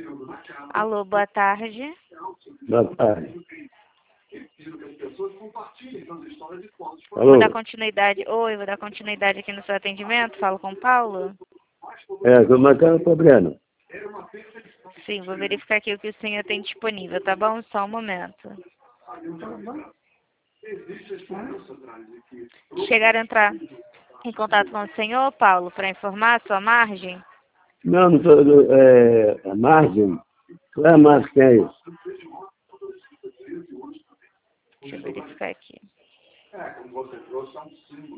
Alô, boa tarde. Boa tarde. Vou dar continuidade. Oi, vou dar continuidade aqui no seu atendimento. Falo com o Paulo? Estou marcando problema. Sim, vou verificar aqui o que o senhor tem disponível, tá bom? Só um momento. Chegaram a entrar em contato com o senhor, Paulo, para informar a sua margem? Não, não estou... a margem? Qual é a margem que é isso? Deixa eu verificar aqui.